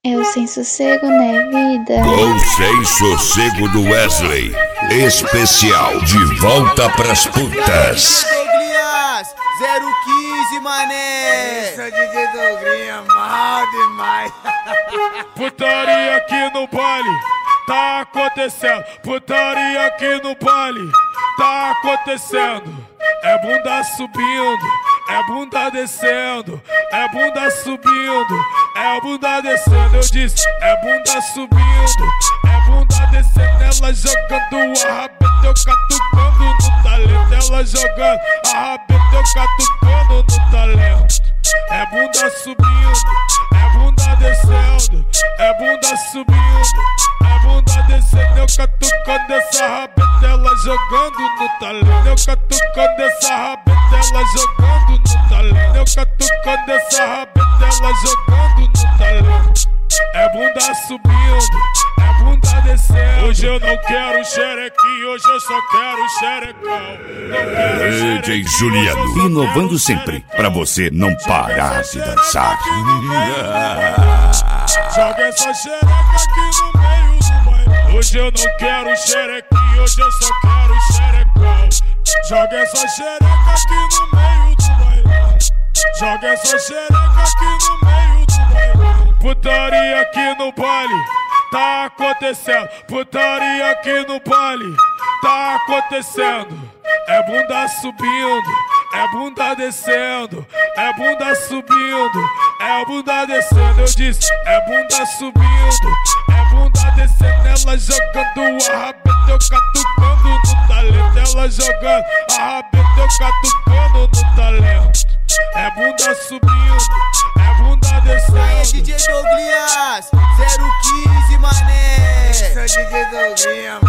É o Sem Sossego, né, vida? Com Sem Sossego do Wesley. Especial de volta pras putas. Douglinhas, 015, mané. Essa DJ Douglinha, mal demais. Putaria aqui no baile, tá acontecendo. Putaria aqui no baile, tá acontecendo. É bunda subindo, é bunda descendo, é bunda subindo, é bunda descendo. Eu disse, é bunda subindo, é bunda descendo. Ela jogando a rabeta, eu catucando no talento. Ela jogando a rabeta, eu catucando no talento. É bunda subindo, é bunda descendo, é bunda subindo, é bunda descendo. Eu catucando essa rabeta, ela jogando no talento. Eu catucando essa rabeta, ela jogando no talento. Eu catucando essa rabeta, ela jogando no talento. É bunda subindo, é bunda descendo. Hoje eu não quero xerequinho, hoje eu só quero xerecão. DJ Juliano, inovando sempre, pra você não parar de dançar. Joga essa xereca aqui no meio do baile. Hoje eu não quero xerequinho, hoje eu só quero xerecão. Joga essa xereca aqui no meio do baile. Joga essa xereca aqui no meio do baile. Putaria aqui no baile, tá acontecendo. Putaria aqui no baile, tá acontecendo. É bunda subindo, é bunda descendo, é bunda subindo, é bunda descendo. Eu disse, é bunda subindo, é bunda descendo. Ela jogando a rabeta, eu catucando no talento. Ela jogando a rabeta, eu catucando no talento. É bunda subindo, é bunda descendo. Aí, DJ Douglinhas, 015, mané. Essa DJ Douglinha,